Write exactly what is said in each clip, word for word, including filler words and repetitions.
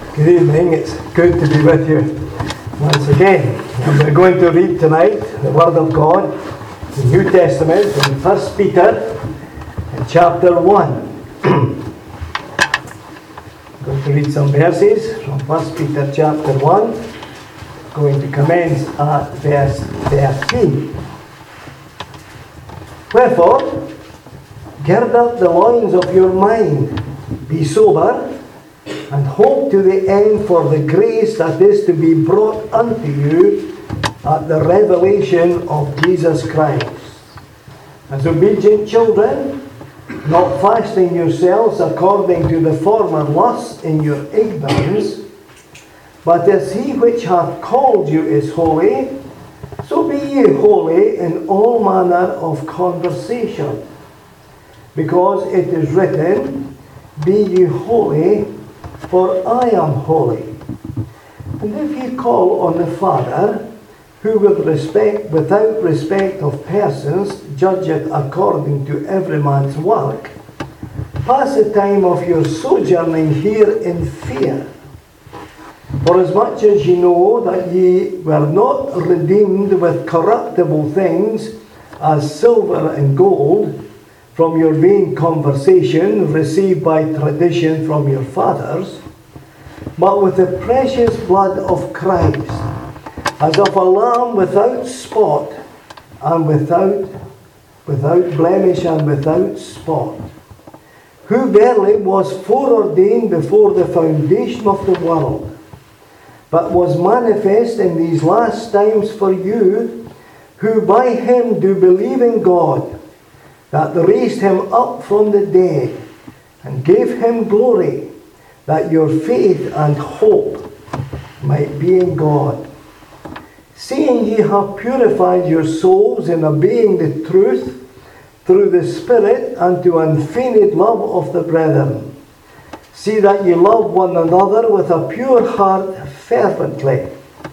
Good evening, it's good to be with you once again. And we're going to read tonight the Word of God, the New Testament, in First Peter, in chapter one. I'm going to read some verses from First Peter chapter one. I'm going to commence at verse thirteen. Wherefore, gird up the loins of your mind, be sober, and hope to the end for the grace that is to be brought unto you at the revelation of Jesus Christ. As obedient children, not fashioning yourselves according to the former lusts in your ignorance, but as he which hath called you is holy, so be ye holy in all manner of conversation. Because it is written, Be ye holy, for I am holy. And if ye call on the Father, who with respect, without respect of persons, judgeth according to every man's work, pass the time of your sojourning here in fear. For as much as ye know that ye were not redeemed with corruptible things, as silver and gold, from your vain conversation received by tradition from your fathers, but with the precious blood of Christ, as of a lamb without spot, and without, without blemish and without spot, who verily was foreordained before the foundation of the world, but was manifest in these last times for you, who by him do believe in God, that raised him up from the dead, and gave him glory, that your faith and hope might be in God. Seeing ye have purified your souls in obeying the truth through the Spirit unto unfeigned love of the brethren, see that ye love one another with a pure heart fervently,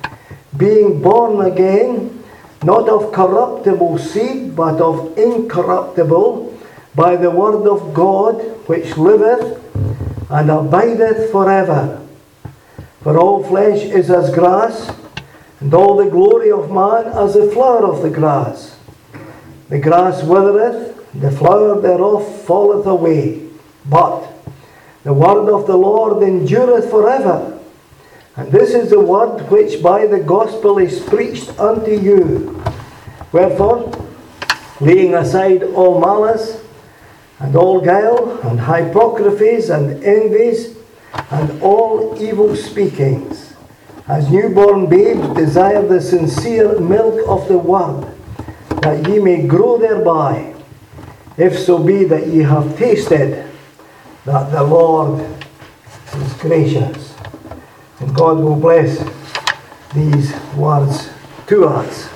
being born again, not of corruptible seed, but of incorruptible, by the word of God, which liveth and abideth forever. For all flesh is as grass, and all the glory of man as the flower of the grass. The grass withereth, the flower thereof falleth away, but the word of the Lord endureth forever. And this is the word which by the gospel is preached unto you. Wherefore, laying aside all malice, and all guile, and hypocrisies, and envies, and all evil speakings, as newborn babes desire the sincere milk of the word, that ye may grow thereby, if so be that ye have tasted that the Lord is gracious. And God will bless these words to us.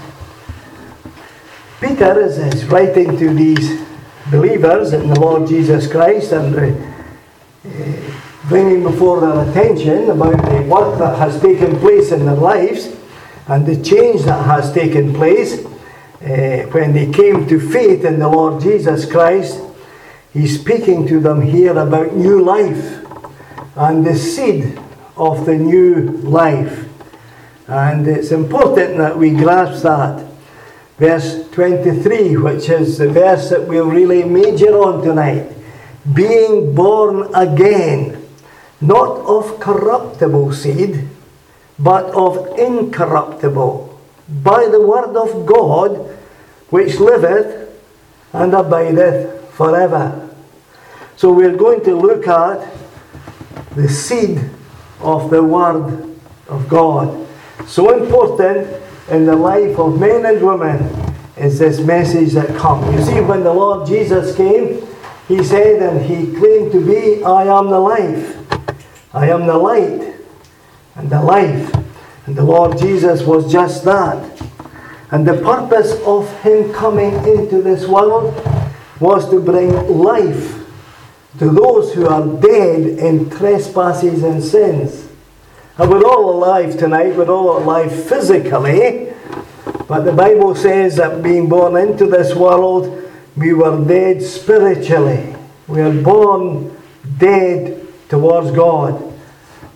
Peter is, is writing to these believers in the Lord Jesus Christ and uh, bringing before their attention about the work that has taken place in their lives and the change that has taken place uh, when they came to faith in the Lord Jesus Christ. He's speaking to them here about new life and the seed of the new life. And it's important that we grasp that. Verse twenty-three, which is the verse that we'll really major on tonight. Being born again, not of corruptible seed, but of incorruptible, by the word of God, which liveth and abideth forever. So we're going to look at the seed of the Word of God. So important in the life of men and women is this message that comes. You see, when the Lord Jesus came, he said, and he claimed to be, I am the life. I am the light and the life. And the Lord Jesus was just that. And the purpose of him coming into this world was to bring life to those who are dead in trespasses and sins. And we're all alive tonight, we're all alive physically, but the Bible says that being born into this world, we were dead spiritually. We are born dead towards God.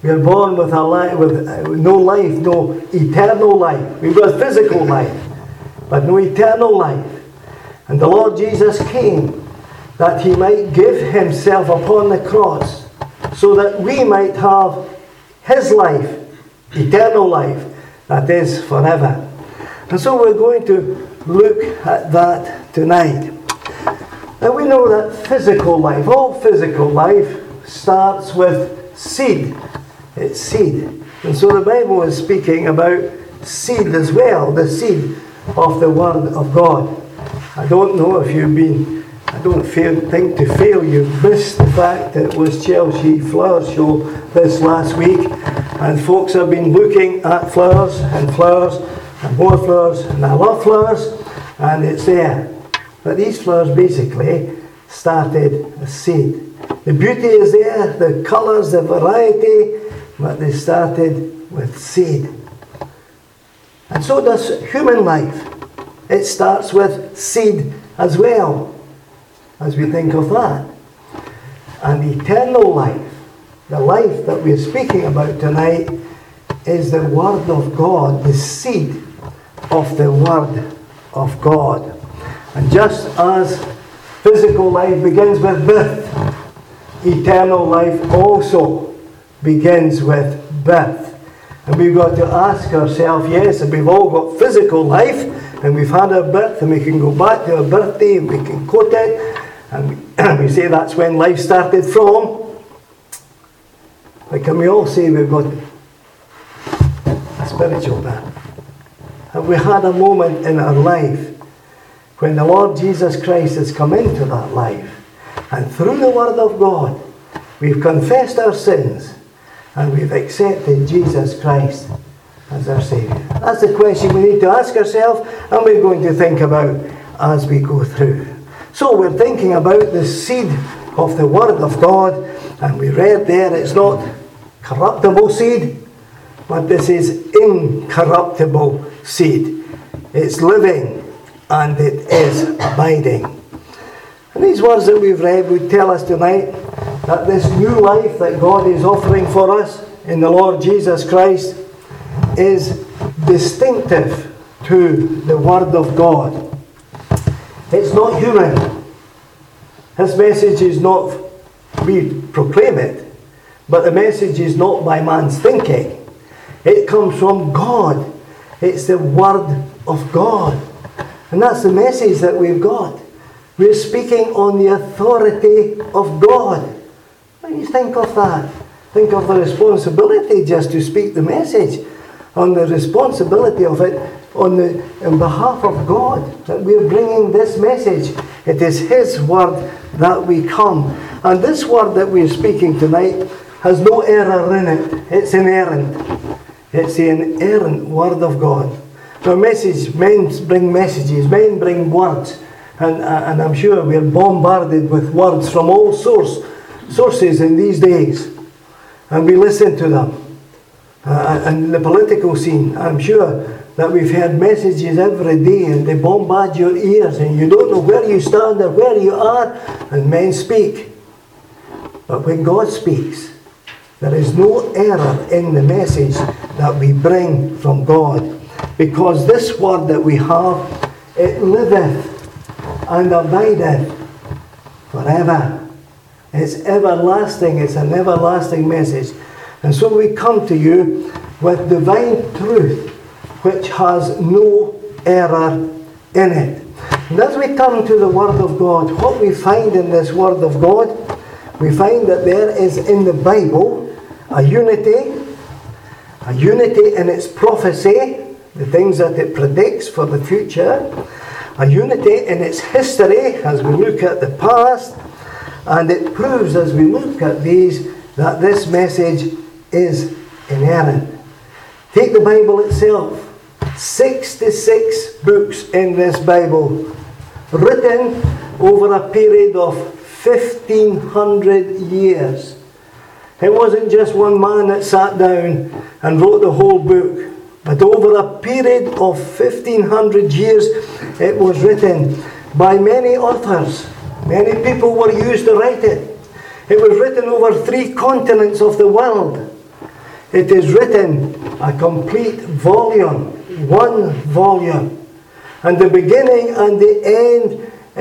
We are born with a life, with uh, no life, no eternal life. We've got physical life, but no eternal life. And the Lord Jesus came that he might give himself upon the cross so that we might have his life, eternal life, that is forever. And so we're going to look at that tonight. And we know that physical life, all physical life, starts with seed. It's seed. And so the Bible is speaking about seed as well, the seed of the Word of God. I don't know if you've been, I don't feel, think to fail, you've missed the fact that it was Chelsea Flower Show this last week, and folks have been looking at flowers and flowers and more flowers, and I love flowers, and it's there. But these flowers basically started as seed. The beauty is there, the colours, the variety, but they started with seed. And so does human life. It starts with seed as well, as we think of that. And eternal life, the life that we're speaking about tonight, is the Word of God, the seed of the Word of God. And just as physical life begins with birth, eternal life also begins with birth. And we've got to ask ourselves, yes, and we've all got physical life, and we've had our birth, and we can go back to our birthday, and we can quote it, and we, we say that's when life started from. But can we all say we've got a spiritual birth? Have we had a moment in our life when the Lord Jesus Christ has come into that life, and through the Word of God, we've confessed our sins, and we've accepted Jesus Christ as our Saviour? That's the question we need to ask ourselves, and we're going to think about as we go through. So we're thinking about the seed of the Word of God, and we read there it's not corruptible seed, but this is incorruptible seed. It's living and it is abiding. And these words that we've read would tell us tonight that this new life that God is offering for us in the Lord Jesus Christ is distinctive to the Word of God. It's not human. His message is not, we proclaim it, but the message is not by man's thinking. It comes from God. It's the Word of God. And that's the message that we've got. We're speaking on the authority of God. When you think of that, think of the responsibility just to speak the message, on the responsibility of it on the on behalf of God, that we're bringing this message. It is His Word that we come. And this Word that we're speaking tonight has no error in it. It's inerrant. It's the inerrant Word of God. Now, message, men bring messages, men bring words, and, uh, and I'm sure we're bombarded with words from all source, sources in these days, and we listen to them. Uh, and the political scene, I'm sure that we've heard messages every day, and they bombard your ears, and you don't know where you stand or where you are, and men speak. But when God speaks, there is no error in the message that we bring from God. Because this Word that we have, it liveth and abideth forever. It's everlasting. It's an everlasting message. And so we come to you with divine truth, which has no error in it. And as we come to the Word of God, what we find in this Word of God, we find that there is in the Bible a unity, a unity in its prophecy, the things that it predicts for the future, a unity in its history as we look at the past, and it proves as we look at these that this message is inerrant. Take the Bible itself, sixty-six books in this Bible, written over a period of fifteen hundred years. It wasn't just one man that sat down and wrote the whole book. But over a period of fifteen hundred years, it was written by many authors. Many people were used to write it. It was written over three continents of the world. It is written, a complete volume, one volume. And the beginning and the end,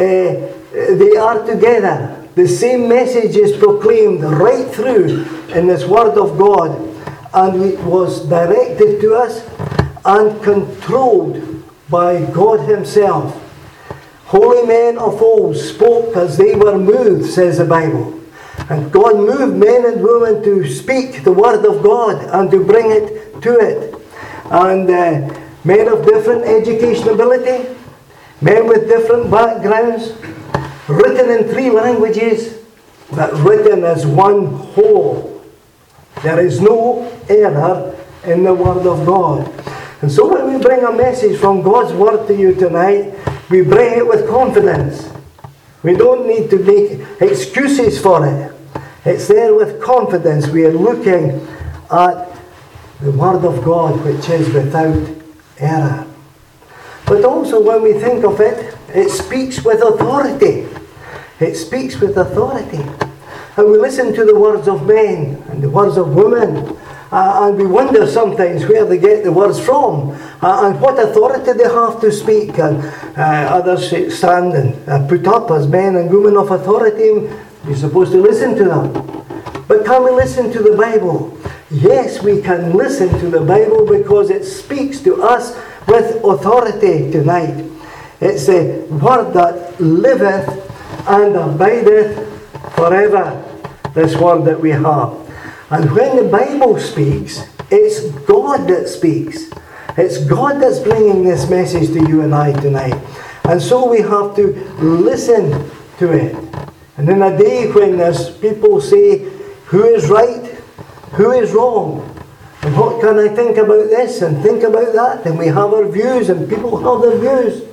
uh, they are together. The same message is proclaimed right through in this Word of God. And it was directed to us and controlled by God Himself. Holy men of old spoke as they were moved, says the Bible. And God moved men and women to speak the Word of God and to bring it to it. And uh, men of different education ability, men with different backgrounds, written in three languages, but written as one whole. There is no error in the Word of God. And so when we bring a message from God's Word to you tonight, we bring it with confidence. We don't need to make excuses for it. It's there with confidence. We are looking at the Word of God, which is without error. But also when we think of it, it speaks with authority. It speaks with authority. And we listen to the words of men and the words of women. Uh, and we wonder sometimes where they get the words from. Uh, and what authority they have to speak. And uh, others stand and uh, put up as men and women of authority. We're supposed to listen to them. But can we listen to the Bible? Yes, we can listen to the Bible because it speaks to us with authority tonight. It's the Word that liveth and abideth forever. This Word that we have. And when the Bible speaks, it's God that speaks. It's God that's bringing this message to you and I tonight. And so we have to listen to it. And in a day when there's people say, who is right, who is wrong, and what can I think about this and think about that, and we have our views and people have their views.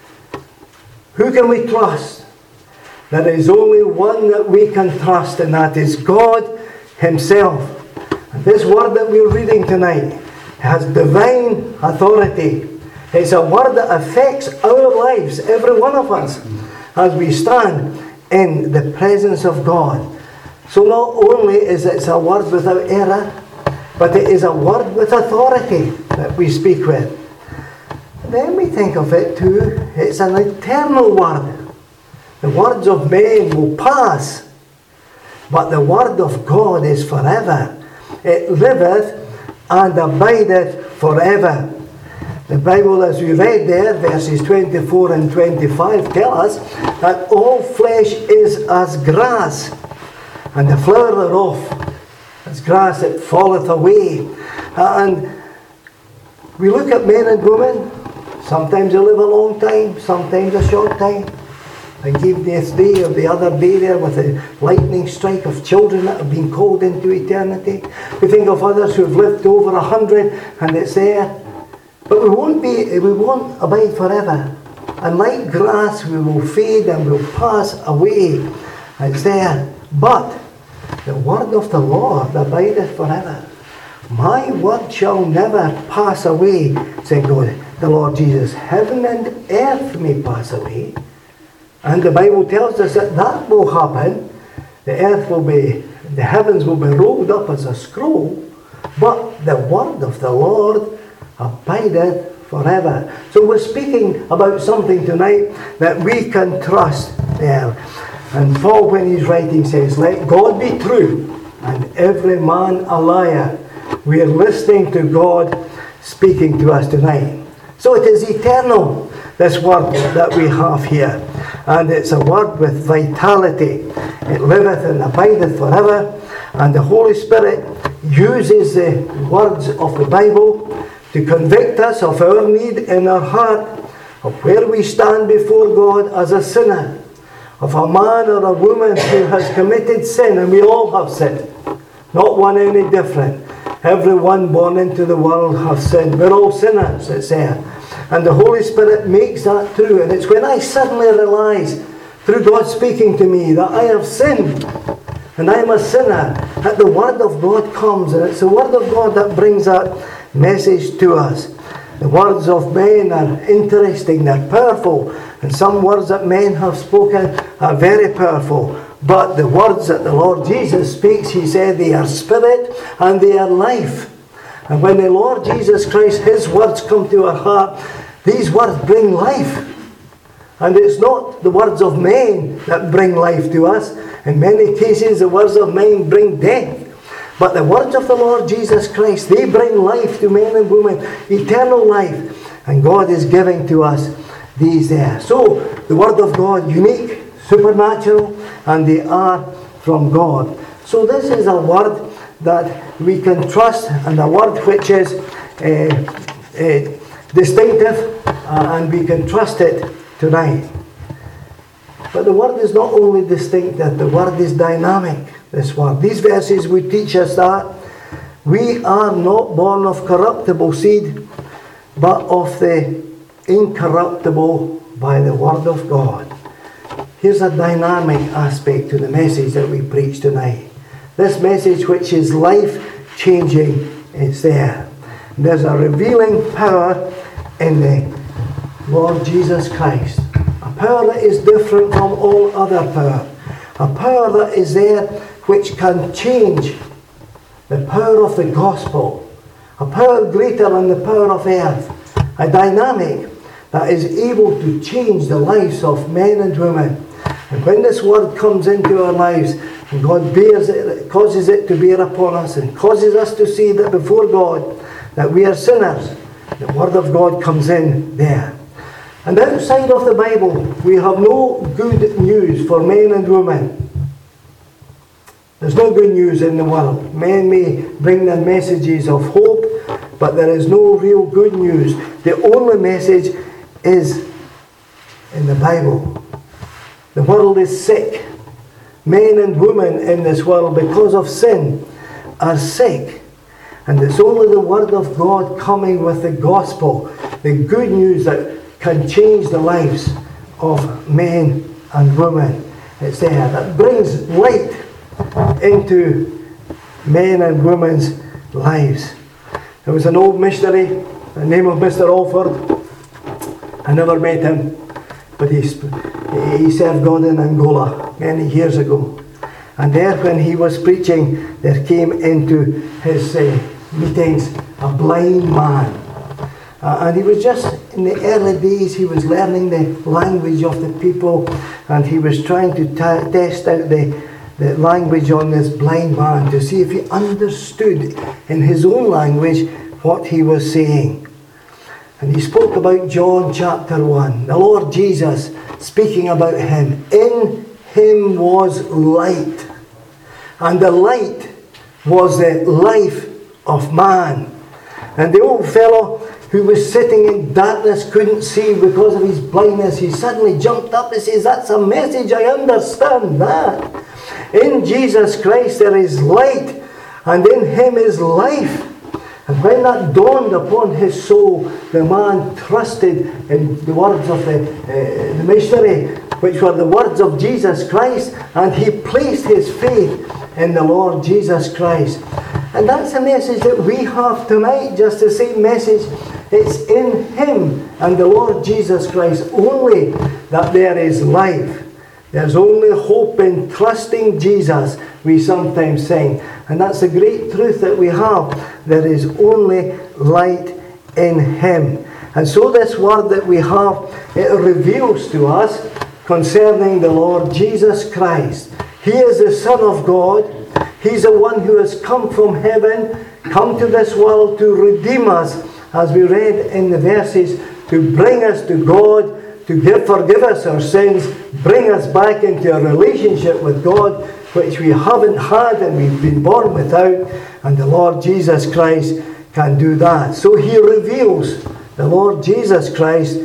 Who can we trust? There is only one that we can trust, and that is God Himself. And this Word that we're reading tonight has divine authority. It's a Word that affects our lives, every one of us, as we stand in the presence of God. So not only is it a Word without error, but it is a Word with authority that we speak with. Then we think of it too, it's an eternal Word. The words of men will pass, but the Word of God is forever. It liveth and abideth forever. The Bible, as we read there, verses twenty-four and twenty-five, tell us that all flesh is as grass, and the flower thereof as grass that falleth away. And we look at men and women. Sometimes they live a long time, sometimes a short time. I gave this day or the other day there with a lightning strike of children that have been called into eternity. We think of others who have lived over a hundred, and it's there. But we won't be, we won't abide forever. And like grass, we will fade and will pass away. It's there. But the word of the Lord abideth forever. My word shall never pass away, said God, the Lord Jesus. Heaven and earth may pass away. And the Bible tells us that that will happen. The earth will be, the heavens will be rolled up as a scroll. But the word of the Lord abideth forever. So we're speaking about something tonight that we can trust there. And Paul, when he's writing, says, let God be true and every man a liar. We are listening to God speaking to us tonight. So it is eternal, this word that we have here. And it's a word with vitality. It liveth and abideth forever. And the Holy Spirit uses the words of the Bible to convict us of our need in our heart, of where we stand before God as a sinner, of a man or a woman who has committed sin, and we all have sinned, not one any different. Everyone born into the world have sinned. We're all sinners, it's there. And the Holy Spirit makes that true. And it's when I suddenly realize, through God speaking to me, that I have sinned, and I am a sinner, that the Word of God comes, and it's the Word of God that brings that message to us. The words of men are interesting, they're powerful, and some words that men have spoken are very powerful. But the words that the Lord Jesus speaks, he said they are spirit and they are life. And when the Lord Jesus Christ, his words come to our heart, these words bring life. And it's not the words of men that bring life to us. In many cases, the words of men bring death. But the words of the Lord Jesus Christ, they bring life to men and women, eternal life. And God is giving to us these there. So, the Word of God, unique, supernatural, and they are from God. So this is a word that we can trust, and a word which is uh, uh, distinctive, uh, and we can trust it tonight. But the word is not only distinctive, the word is dynamic. This word. These verses would teach us that we are not born of corruptible seed, but of the incorruptible by the Word of God. Here's a dynamic aspect to the message that we preach tonight. This message, which is life-changing, is there. There's a revealing power in the Lord Jesus Christ. A power that is different from all other power. A power that is there which can change the power of the gospel. A power greater than the power of earth. A dynamic that is able to change the lives of men and women. And when this word comes into our lives, and God bears it, causes it to bear upon us, and causes us to see that before God, that we are sinners, the word of God comes in there. And outside of the Bible, we have no good news for men and women. There's no good news in the world. Men may bring them messages of hope, but there is no real good news. The only message is in the Bible. The world is sick. Men and women in this world, because of sin, are sick. And it's only the Word of God coming with the gospel, the good news that can change the lives of men and women. It's there that brings light into men and women's lives. There was an old missionary, the name of Mister Alford. I never met him, but he, he served God in Angola many years ago. And there, when he was preaching, there came into his uh, meetings a blind man. Uh, and he was just, in the early days, he was learning the language of the people, and he was trying to t- test out the the language on this blind man to see if he understood in his own language what he was saying. And he spoke about John chapter one, the Lord Jesus speaking about him. In him was light, and the light was the life of man. And the old fellow who was sitting in darkness couldn't see because of his blindness. He suddenly jumped up and says, "That's a message, I understand that. In Jesus Christ there is light, and in him is life." And when that dawned upon his soul, the man trusted in the words of the, uh, the missionary, which were the words of Jesus Christ, and he placed his faith in the Lord Jesus Christ. And that's the message that we have tonight, just the same message. It's in him and the Lord Jesus Christ only that there is life. There's only hope in trusting Jesus, we sometimes sing. And that's a great truth that we have. There is only light in him. And so this word that we have, it reveals to us concerning the Lord Jesus Christ. He is the Son of God. He's the one who has come from heaven, come to this world to redeem us, as we read in the verses, to bring us to God, to give, forgive us our sins, bring us back into a relationship with God, which we haven't had and we've been born without. And the Lord Jesus Christ can do that. So he reveals, the Lord Jesus Christ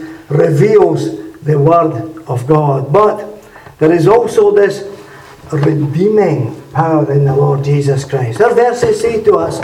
reveals the Word of God. But there is also this redeeming power in the Lord Jesus Christ. Our verses say to us,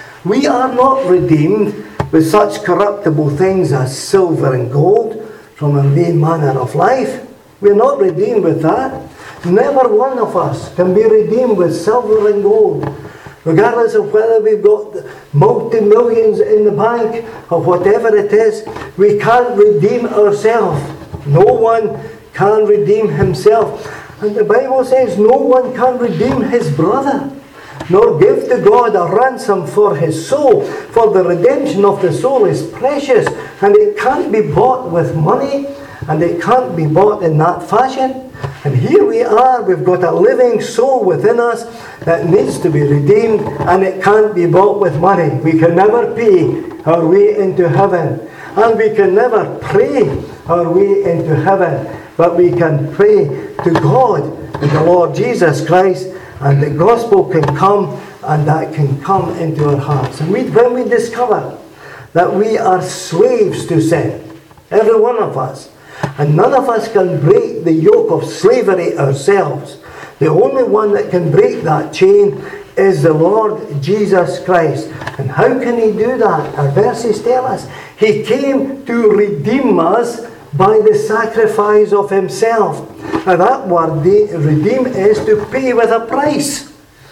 we are not redeemed with such corruptible things as silver and gold from a vain manner of life. We're not redeemed with that. Never one of us can be redeemed with silver and gold. Regardless of whether we've got multi-millions in the bank or whatever it is, we can't redeem ourselves. No one can redeem himself. And the Bible says no one can redeem his brother, nor give to God a ransom for his soul. For the redemption of the soul is precious, and it can't be bought with money, and it can't be bought in that fashion. And here we are, we've got a living soul within us that needs to be redeemed, and it can't be bought with money. We can never pay our way into heaven, and we can never pray our way into heaven, but we can pray to God and the Lord Jesus Christ, and the gospel can come, and that can come into our hearts. And we, when we discover that we are slaves to sin, every one of us, and none of us can break the yoke of slavery ourselves. The only one that can break that chain is the Lord Jesus Christ. And how can he do that? Our verses tell us he came to redeem us by the sacrifice of himself. Now that word redeem is to pay with a price.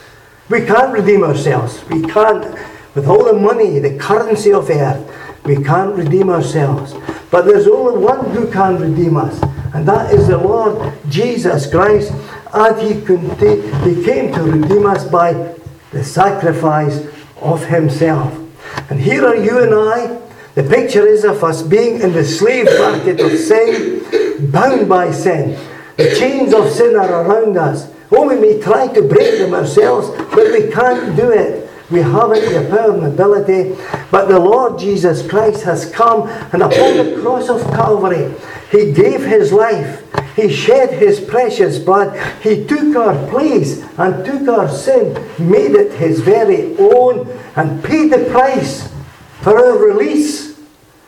We can't redeem ourselves. We can't, with all the money, the currency of earth, we can't redeem ourselves. But there's only one who can redeem us, and that is the Lord Jesus Christ. And he, he came to redeem us by the sacrifice of himself. And here are you and I. The picture is of us being in the slave market of sin, bound by sin. The chains of sin are around us. Oh, we may try to break them ourselves, but we can't do it. We haven't the power and ability. But the Lord Jesus Christ has come, and upon the cross of Calvary, he gave his life. He shed his precious blood. He took our place and took our sin, made it his very own, and paid the price for our release.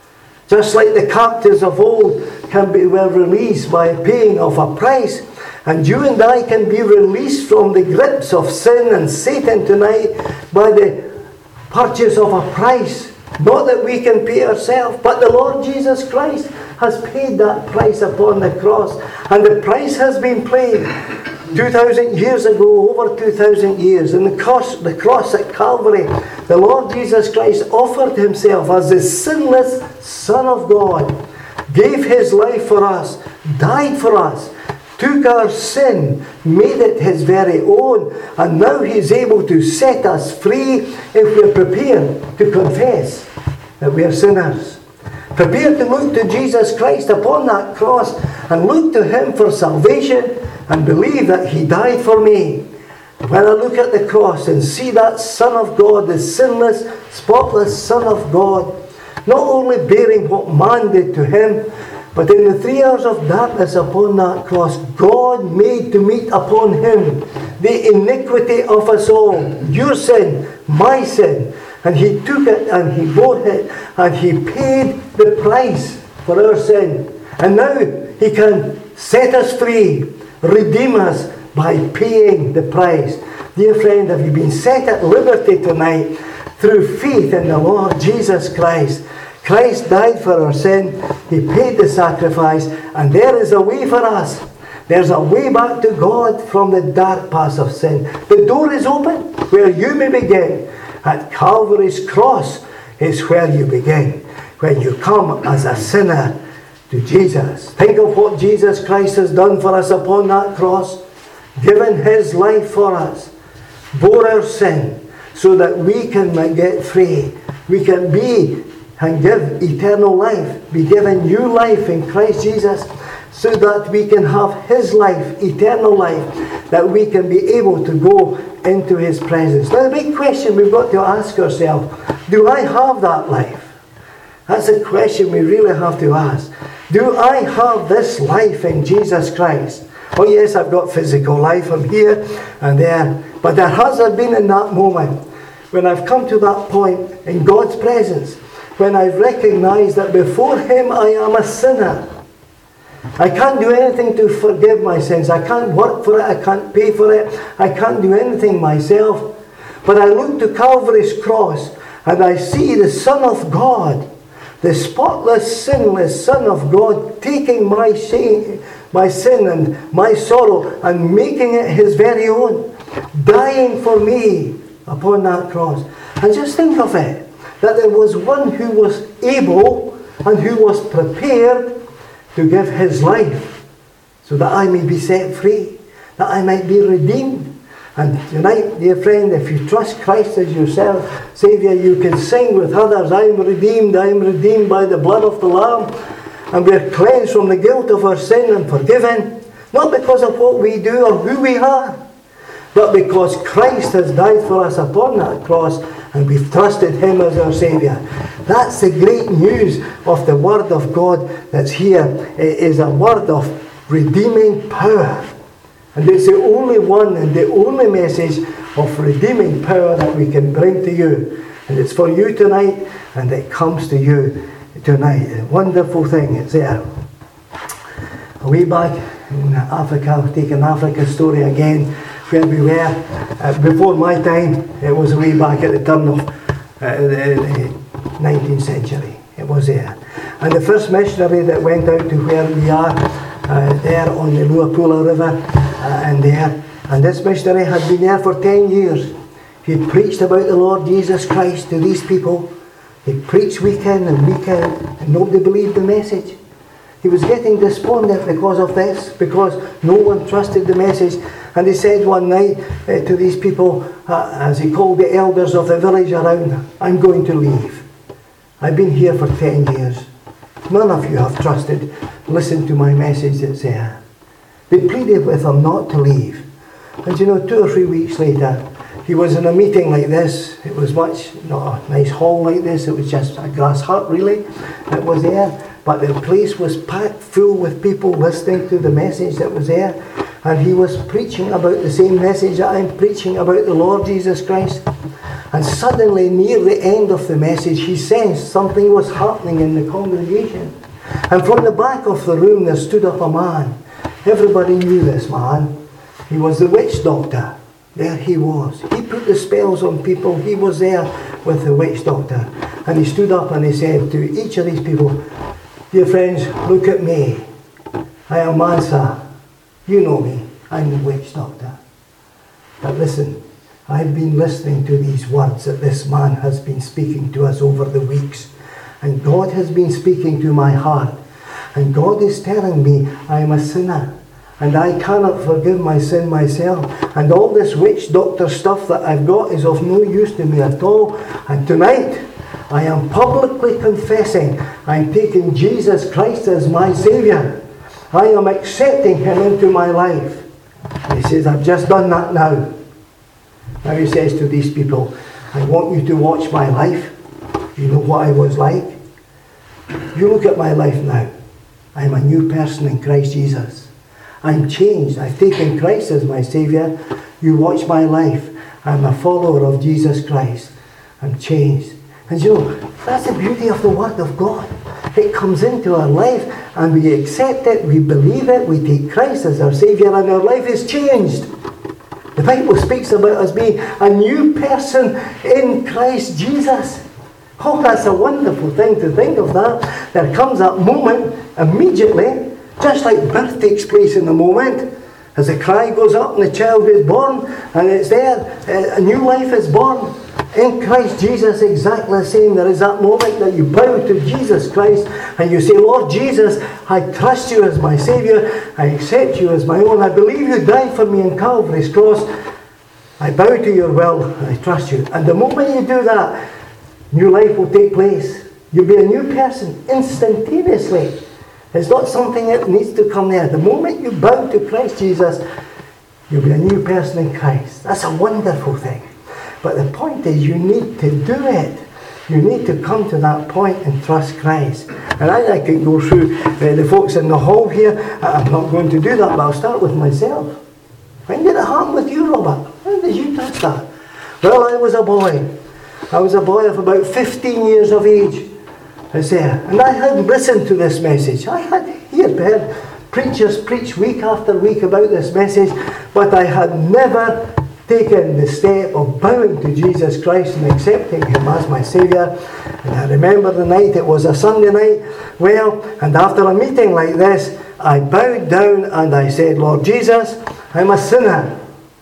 Just like the captives of old can be were released by paying of a price, and you and I can be released from the grips of sin and Satan tonight by the purchase of a price. Not that we can pay ourselves, but the Lord Jesus Christ has paid that price upon the cross. And the price has been paid two thousand years ago, over two thousand years. And the cross, the cross at Calvary, the Lord Jesus Christ offered himself as the sinless Son of God, gave his life for us, died for us, took our sin, made it his very own, and now he's able to set us free if we're prepared to confess that we are sinners. Prepared to look to Jesus Christ upon that cross and look to him for salvation and believe that he died for me. When I look at the cross and see that Son of God, the sinless, spotless Son of God, not only bearing what man did to him, but in the three hours of darkness upon that cross, God made to meet upon him the iniquity of us all. Your sin, my sin. And he took it and he bore it and he paid the price for our sin. And now he can set us free, redeem us by paying the price. Dear friend, have you been set at liberty tonight through faith in the Lord Jesus Christ? Christ died for our sin. He paid the sacrifice, and there is a way for us. There's a way back to God from the dark path of sin. The door is open where you may begin. At Calvary's cross is where you begin, when you come as a sinner to Jesus. Think of what Jesus Christ has done for us upon that cross, given his life for us, bore our sin, so that we can get free. We can be and give eternal life, be given new life in Christ Jesus, so that we can have his life, eternal life, that we can be able to go into his presence. Now the big question we've got to ask ourselves, do I have that life? That's a question we really have to ask. Do I have this life in Jesus Christ? Oh yes, I've got physical life, I'm here and there, but there has been in that moment when I've come to that point in God's presence, when I've recognized that before him I am a sinner. I can't do anything to forgive my sins. I can't work for it. I can't pay for it. I can't do anything myself. But I look to Calvary's cross and I see the Son of God, the spotless, sinless Son of God, taking my sin, my sin and my sorrow and making it his very own, dying for me upon that cross. And just think of it, that there was one who was able and who was prepared to give his life so that I may be set free. that I might be redeemed. And tonight, dear friend, if you trust Christ as your Saviour, you can sing with others, I am redeemed, I am redeemed by the blood of the Lamb. And we are cleansed from the guilt of our sin and forgiven. Not because of what we do or who we are, but because Christ has died for us upon that cross and we've trusted Him as our Saviour. That's the great news of the Word of God that's here. It is a word of redeeming power. And it's the only one and the only message of redeeming power that we can bring to you. And it's for you tonight, and it comes to you tonight. A wonderful thing, it's there. Way back in Africa, taking Africa's story again, where we were uh, before my time. It was way back at the turn of uh, the nineteenth century. It was there. And the first missionary that went out to where we are, uh, there on the Luapula River, uh, and there, and this missionary had been there for ten years. He preached about the Lord Jesus Christ to these people. He preached week in and week out, and nobody believed the message. He was getting despondent because of this, because no one trusted the message. And he said one night uh, to these people, uh, as he called the elders of the village around, I'm going to leave. I've been here for ten years. None of you have trusted, listened to my message that's there. They pleaded with him not to leave. And you know, two or three weeks later, he was in a meeting like this. It was much, not a nice hall like this, it was just a grass hut really. It was there, but the place was packed full with people listening to the message that was there. And he was preaching about the same message that I'm preaching about the Lord Jesus Christ. And suddenly, near the end of the message, he sensed something was happening in the congregation. And from the back of the room there stood up a man. Everybody knew this man. He was the witch doctor. There he was. He put the spells on people. He was there with the witch doctor. And he stood up and he said to each of these people, dear friends, look at me. I am Mansa. You know me. I'm the witch doctor. But listen, I've been listening to these words that this man has been speaking to us over the weeks. And God has been speaking to my heart. And God is telling me I am a sinner. And I cannot forgive my sin myself. And all this witch doctor stuff that I've got is of no use to me at all. And tonight, I am publicly confessing I'm taking Jesus Christ as my Saviour. I am accepting Him into my life. And he says, I've just done that now. Now he says to these people, I want you to watch my life. You know what I was like? You look at my life now. I'm a new person in Christ Jesus. I'm changed. I've taken Christ as my Saviour. You watch my life. I'm a follower of Jesus Christ. I'm changed. And you know, that's the beauty of the Word of God. It comes into our life and we accept it, we believe it, we take Christ as our Saviour and our life is changed. The Bible speaks about us being a new person in Christ Jesus. Oh, that's a wonderful thing to think of that. There comes that moment immediately, just like birth takes place in the moment, as the cry goes up and the child is born, and it's there, a new life is born. In Christ Jesus, exactly the same. There is that moment that you bow to Jesus Christ and you say, Lord Jesus, I trust you as my Saviour. I accept you as my own. I believe you died for me on Calvary's cross. I bow to your will. I trust you. And the moment you do that, new life will take place. You'll be a new person instantaneously. It's not something that needs to come there. The moment you bow to Christ Jesus, you'll be a new person in Christ. That's a wonderful thing. But the point is, you need to do it. You need to come to that point and trust Christ. And I, I can go through uh, the folks in the hall here. I'm not going to do that, but I'll start with myself. When did it happen with you, Robert? When did you touch that? Well, I was a boy. I was a boy of about fifteen years of age. I say, and I had listened to this message. I had heard preachers preach week after week about this message, but I had never taken the step of bowing to Jesus Christ and accepting Him as my Saviour. And I remember the night, it was a Sunday night, well, and after a meeting like this, I bowed down and I said, Lord Jesus, I'm a sinner.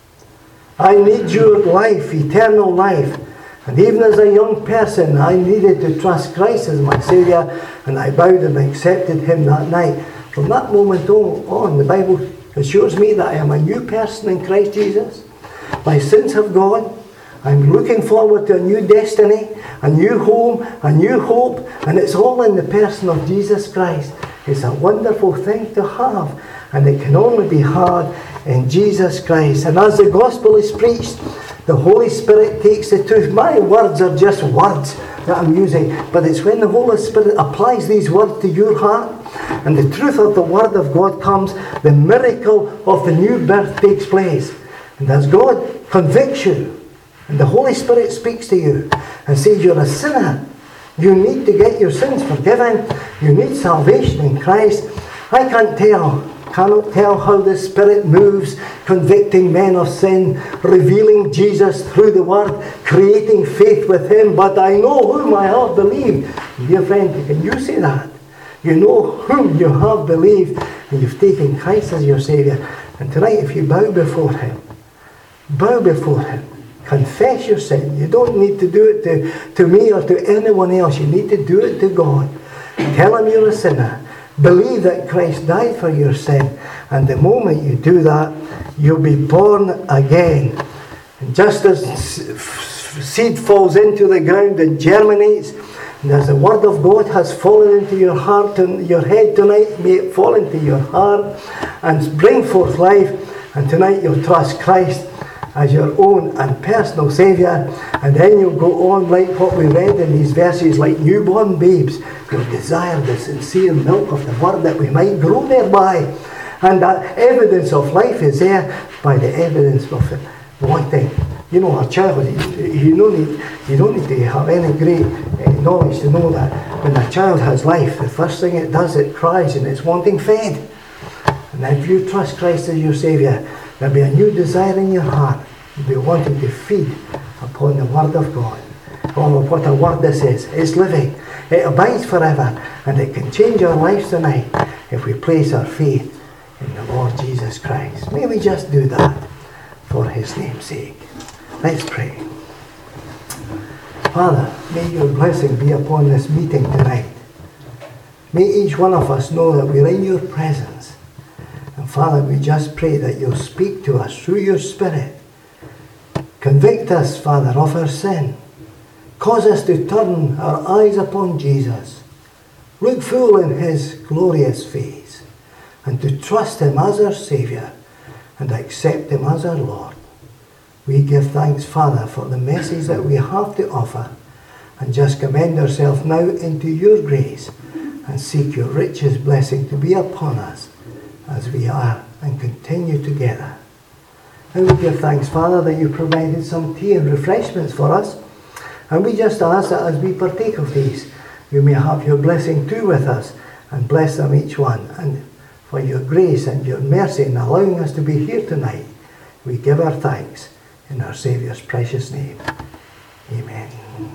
I need your life, eternal life. And even as a young person, I needed to trust Christ as my Saviour, and I bowed and accepted Him that night. From that moment on, the Bible It shows me that I am a new person in Christ Jesus. My sins have gone. I'm looking forward to a new destiny, a new home, a new hope, and it's all in the person of Jesus Christ. It's a wonderful thing to have, and it can only be had in Jesus Christ. And as the gospel is preached, the Holy Spirit takes the truth. My words are just words that I'm using, but it's when the Holy Spirit applies these words to your heart, and the truth of the Word of God comes, the miracle of the new birth takes place. And as God convicts you, and the Holy Spirit speaks to you and says you're a sinner, you need to get your sins forgiven, you need salvation in Christ. I can't tell, cannot tell how the Spirit moves, convicting men of sin, revealing Jesus through the Word, creating faith with Him, but I know whom I have believed. Dear friend, can you say that? You know whom you have believed, and you've taken Christ as your Saviour. And tonight, if you bow before Him, bow before Him, confess your sin. You don't need to do it to, to me or to anyone else. You need to do it to God. Tell Him you're a sinner. Believe that Christ died for your sin. And the moment you do that, you'll be born again. And just as seed falls into the ground and germinates, and as the Word of God has fallen into your heart and your head tonight, may it fall into your heart and bring forth life. And tonight you'll trust Christ as your own and personal Saviour, and then you'll go on like what we read in these verses, like newborn babes. You'll desire the sincere milk of the Word that we might grow thereby. And that evidence of life is there by the evidence of it. One thing, you know, a child, you don't need, you don't need to have any great knowledge to know that when a child has life, the first thing it does, it cries and it's wanting fed. And if you trust Christ as your Saviour, there'll be a new desire in your heart. You'll be wanting to feed upon the Word of God. Oh, what a word this is. It's living. It abides forever. And it can change our lives tonight if we place our faith in the Lord Jesus Christ. May we just do that for His name's sake. Let's pray. Father, may your blessing be upon this meeting tonight. May each one of us know that we're in your presence. And Father, we just pray that you'll speak to us through your Spirit. Convict us, Father, of our sin. Cause us to turn our eyes upon Jesus. Look full in His glorious face. And to trust Him as our Saviour. And accept Him as our Lord. We give thanks, Father, for the message that we have to offer. And just commend ourselves now into your grace. And seek your richest blessing to be upon us as we are and continue together. And we give thanks, Father, that you provided some tea and refreshments for us. And we just ask that as we partake of these, you may have your blessing too with us and bless them each one. And for your grace and your mercy in allowing us to be here tonight, we give our thanks in our Saviour's precious name. Amen.